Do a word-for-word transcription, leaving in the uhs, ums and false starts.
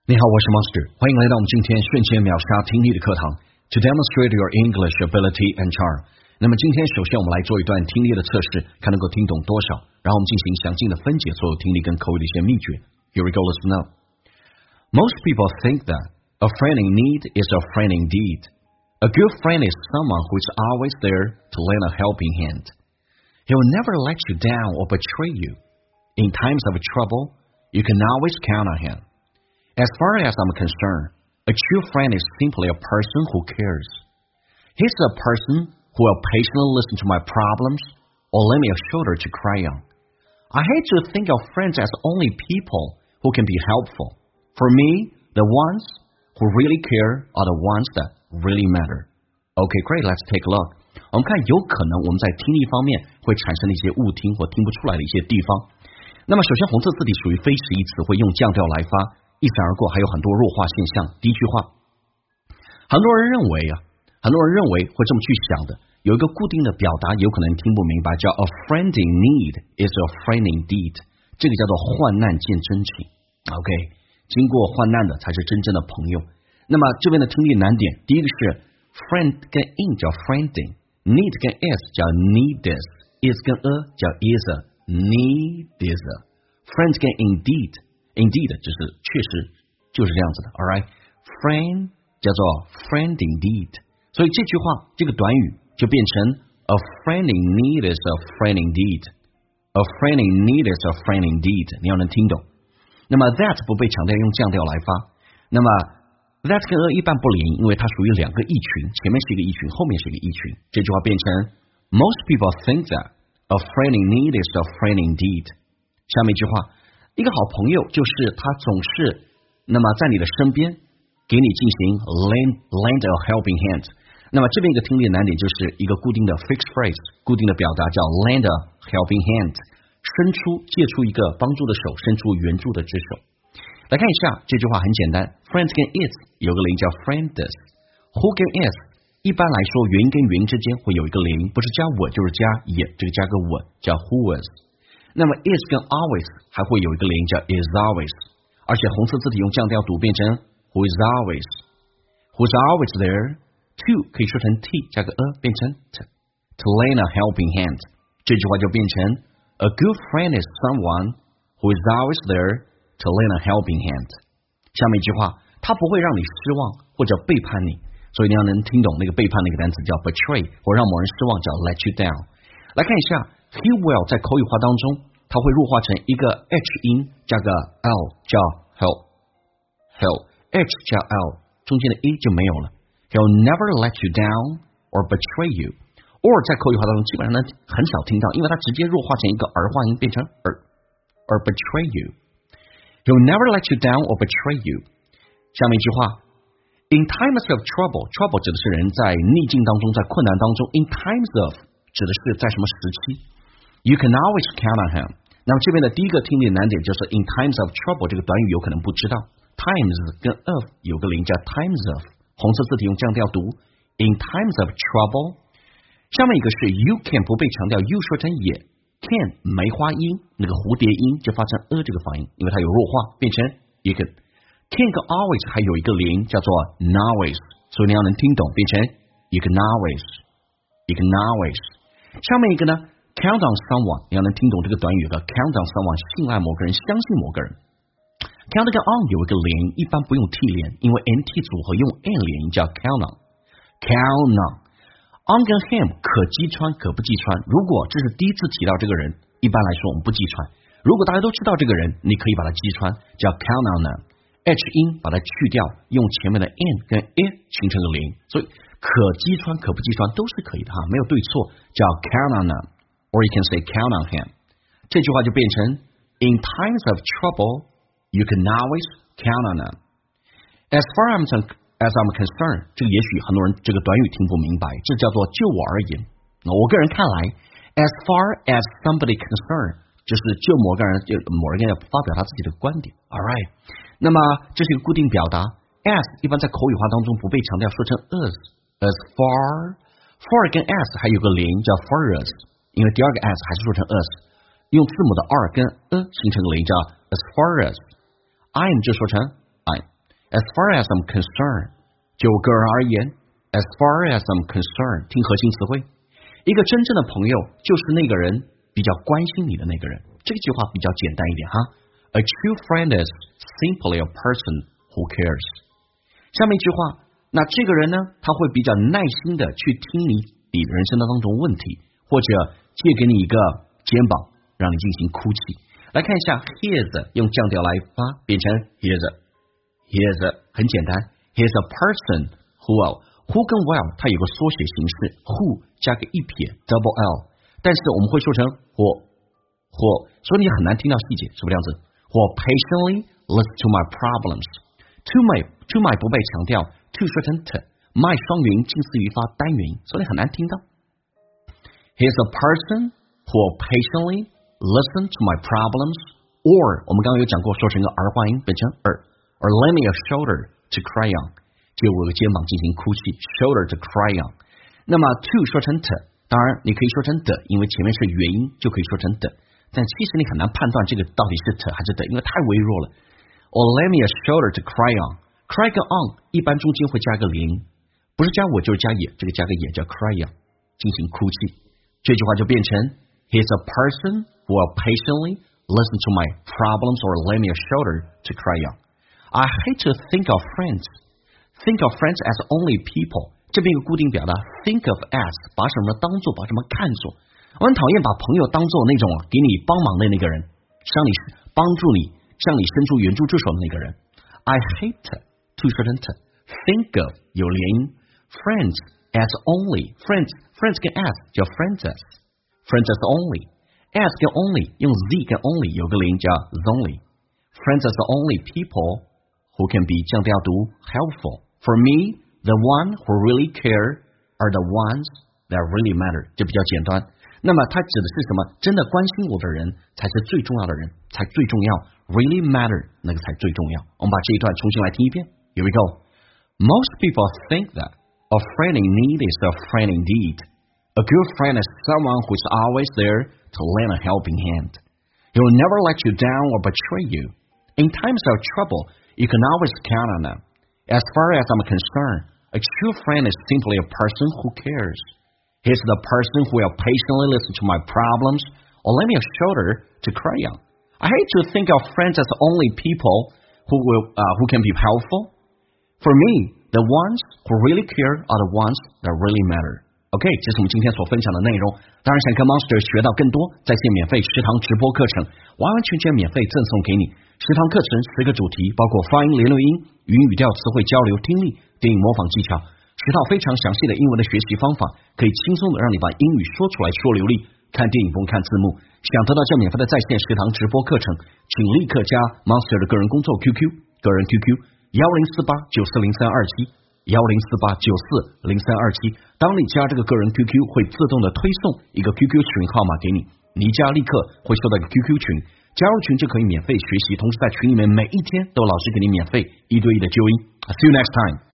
你好，我是 Monster， 欢迎来到我们今天瞬间秒杀听力的课堂 To demonstrate your English ability and charm。 那么今天首先我们来做一段听力的测试，看能够听懂多少，然后我们进行详尽的分解所有听力跟口语的一些秘诀。 Here we go, let's know. Most people think that a friend in need is a friend indeed. A good friend is someone who is always there to lend a helping hand. He will never let you down or betray you. In times of trouble, you can always count on him.As far as I'm concerned, a true friend is simply a person who cares. He's a person who will patiently listen to my problems or lend me a shoulder to cry on. I hate to think of friends as only people who can be helpful. For me, the ones who really care are the ones that really matter. Okay, great, let's take a look. 我们看有可能我们在听力方面会产生的一些误听或听不出来的一些地方。那么首先红色字体属于非实义词，会用降调来发，一闪而过，还有很多弱化现象。第一句话，很多人认为啊，很多人认为会这么去想的，有一个固定的表达，有可能听不明白，叫 A friend in need is a friend indeed， 这个叫做患难见真情。OK， 经过患难的才是真正的朋友。那么这边的听力难点，第一个是 friend 跟 in 叫 friending，need 跟 is 叫 needest，is 跟 a 叫 is a，needest，friend 跟 indeed。Indeed 就是确实就是这样子的 Alright Friend 叫做 friend indeed， 所以这句话这个短语就变成 A friend in need is a friend indeed A friend in need is a friend indeed， 你要能听懂。那么 that 不被强调用降调来发，那么 that 跟 a 一般不连，因为它属于两个意群，前面是一个意群，后面是一个意群，这句话变成 Most people think that a friend in need is a friend indeed。 下面一句话，一个好朋友就是他总是那么在你的身边给你进行 lend, lend a helping hand。 那么这边一个听力难点就是一个固定的 fixed phrase， 固定的表达叫 lend a helping hand， 伸出借出一个帮助的手，伸出援助的之手。来看一下这句话很简单， friends 跟 is 有个零叫 friendless， who 跟 is 一般来说元音跟元音之间会有一个零，不是加我就是加也，这个加个我叫 who was。那么 is 跟 always 还会有一个零叫 is always， 而且红色字体用降调读变成 who is always who's always there。 to 可以说成 t 加个 a 变成 t to lend a helping hand， 这句话就变成 a good friend is someone who is always there to lend a helping hand。 下面一句话，他不会让你失望或者背叛你，所以你要能听懂那个背叛那个单词叫 betray， 或让某人失望叫 let you down。 来看一下He will 在口语化当中，它会弱化成一个 H 音加个 L 叫 help help H 加 L 中间的 E 就没有了。 He'll never let you down or betray you， or 在口语化当中基本上呢很少听到，因为它直接弱化成一个儿化音变成 er or betray you。 He'll never let you down or betray you。 下面一句话， In times of trouble， trouble 指的是人在逆境当中，在困难当中， In times of 指的是在什么时期。You can always count on him。 那么这边的第一个听力难点就是 in times of trouble 这个短语有可能不知道， times 跟 of 有个零叫 times of， 红色字体用降调读 in times of trouble。 下面一个是 you can 不被强调 you 说成也， can 梅花音那个蝴蝶音就发成 a 这个发音，因为它有弱化变成 you can。 can 跟 always 还有一个零叫做 always， 所以你要能听懂变成 you can always you can always。 下面一个呢Count on someone， 你要能听懂这个短语的 count on someone， 信赖某个人，相信某个人。Count 跟 on 有一个连，一般不用 t 连，因为 nt 组合用 n 连音叫 count on。 Count on on 跟 him 可击穿可不击穿，如果这是第一次提到这个人，一般来说我们不击穿，如果大家都知道这个人，你可以把它击穿，叫 count on them。 H 音把它去掉，用前面的 n 跟 a 形成个零，所以可击穿可不击穿都是可以的哈，没有对错，叫 count on them。Or you can say count on him。 这句话就变成 In times of trouble, you can always count on them. As far as I'm concerned， 这个也许很多人这个短语听不明白，这叫做就我而言。我个人看来 As far as somebody concerned 就是就某个人就某人要发表他自己的观点 Alright， 那么这是一个固定表达， As 一般在口语化当中不被强调，说成 as As far For 跟 as 还有个连叫 for us，因为第二个 as 还是说成 us， 用字母的 r 跟 a 形成个零叫 as far as。 I'm 就说成 I'm As far as I'm concerned， 就我个人而言 ，as far as I'm concerned， 听核心词汇，一个真正的朋友就是那个人比较关心你的那个人。这句话比较简单一点哈。A true friend is simply a person who cares。下面一句话，那这个人呢，他会比较耐心的去听你你人生当中问题，或者借给你一个肩膀，让你进行哭泣。来看一下 his 用降调来发，变成 his his 很简单 ，he is a person who will who 跟 will 它有个缩写形式 ，who 加个一撇 double l， 但是我们会说成或或，所以你很难听到细节，是不是这样子？或 patiently listen to my problems。to my to my 不被强调 ，to 说成 t，my 双元近似于发单元音，所以很难听到。He is a person who will patiently listen to my problems，or 我们刚刚有讲过，说成一个儿化音，变成 er，or lend me a shoulder to cry on， 借我个肩膀进行哭泣 ，shoulder to cry on。那么 to 说成 t， 当然你可以说成的，因为前面是元音，就可以说成的。但其实你很难判断这个到底是 t 还是的，因为太微弱了。Or lend me a shoulder to cry on。cry 跟 on 一般中间会加个连音，不是加我就是加也，这个加个也叫 cry on， 进行哭泣。这句话就变成 He's a person who will patiently listen to my problems or lend me a shoulder to cry on. I hate to think of friends. Think of friends as only people. 这边有个固定表达 think of as 把什么当做，把什么看作。我很讨厌把朋友当做那种给你帮忙的那个人，向你帮助你，向你伸出援助之手的那个人。I hate to 说成 to think of 有连音 friends as only friends friends 跟 as 叫 friends as friends as only as 跟 only 用 z 跟 only 有个连音叫 only friends as only people who can be 这样都要读 helpful. For me, the one who really care are the ones that really matter. 这比较简单。那么它指的是什么？真的关心我的人才是最重要的人，才最重要。Really matter 那个才最重要。我们把这一段重新来听一遍。Here we go. Most people think that a friend in need is a friend indeed. A good friend is someone who is always there to lend a helping hand. He will never let you down or betray you. In times of trouble, you can always count on them. As far as I'm concerned, a true friend is simply a person who cares. He is the person who will patiently listen to my problems or lend me a shoulder to cry on. I hate to think of friends as only people who will uh, who can be helpful. For me, the ones who really care are the ones that really matter. OK， 这是我们今天所分享的内容。当然，想跟 Monster 学到更多，在线免费十堂直播课程，完完全全免费赠送给你。十堂课程十个主题，包括发音、连读音、语音语调、词汇交流、听力、电影模仿技巧，十套非常详细的英文的学习方法，可以轻松的让你把英语说出来，说流利。看电影不用看字幕。想得到这免费的在线十堂直播课程，请立刻加 Monster 的个人工作 Q Q， 个人 Q Q 幺零四八九四零三二七。幺零四八九四零三二七，当你加这个个人 Q Q， 会自动的推送一个 Q Q 群号码给你，你一加立刻会收到一个 Q Q 群，加入群就可以免费学习，同时在群里面每一天都有老师给你免费一对一的纠音。See you next time.